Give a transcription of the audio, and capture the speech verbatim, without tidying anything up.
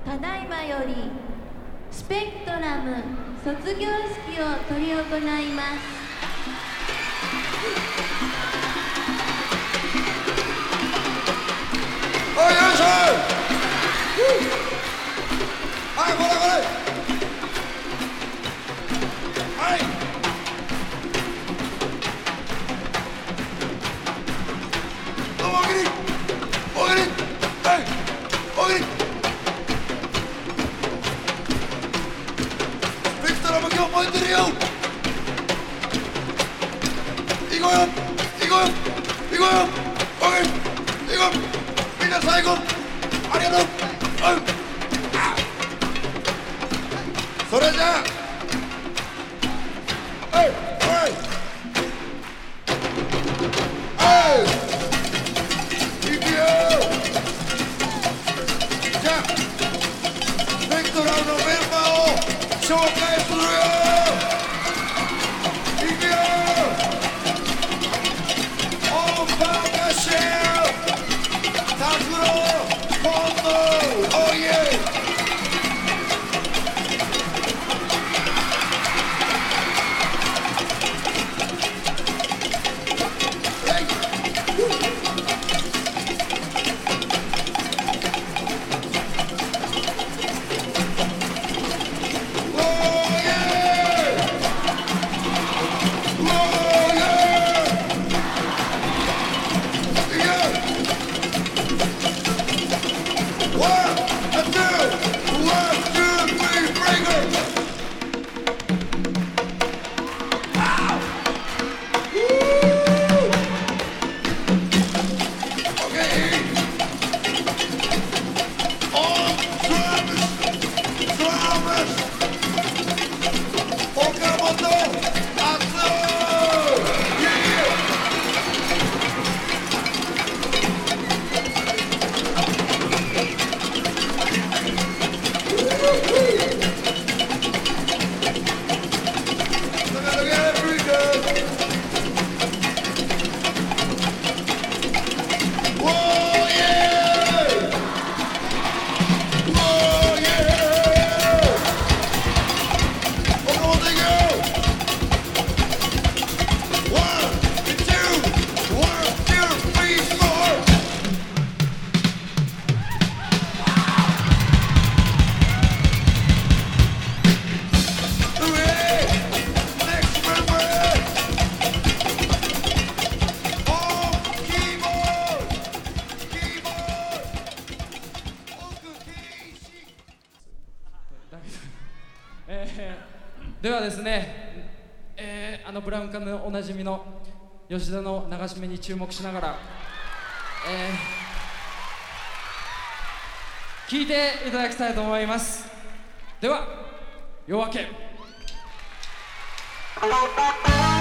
ただいまよりスペクトラム卒業式を執り行います。 はい、よいしょ。はい、これこれ。はい。どうもおぎり。おぎり。はい。おぎり。スペクトラム今日燃えてるよ。行こうよ。行こうよ。行こうよ。おぎり。行こう。みんな最後ありがとう、うん、それじゃあはいはいはいいくよ。じゃあスペクトラムのメンバーを紹介するよ。いくよ。オーバーガシェ拓郎、ポンド、オーイェイ。 えー、ではですね、えー、あのブラウン管でおなじみの吉田の流し目に注目しながら、えー、聴いていただきたいと思います。では夜明け。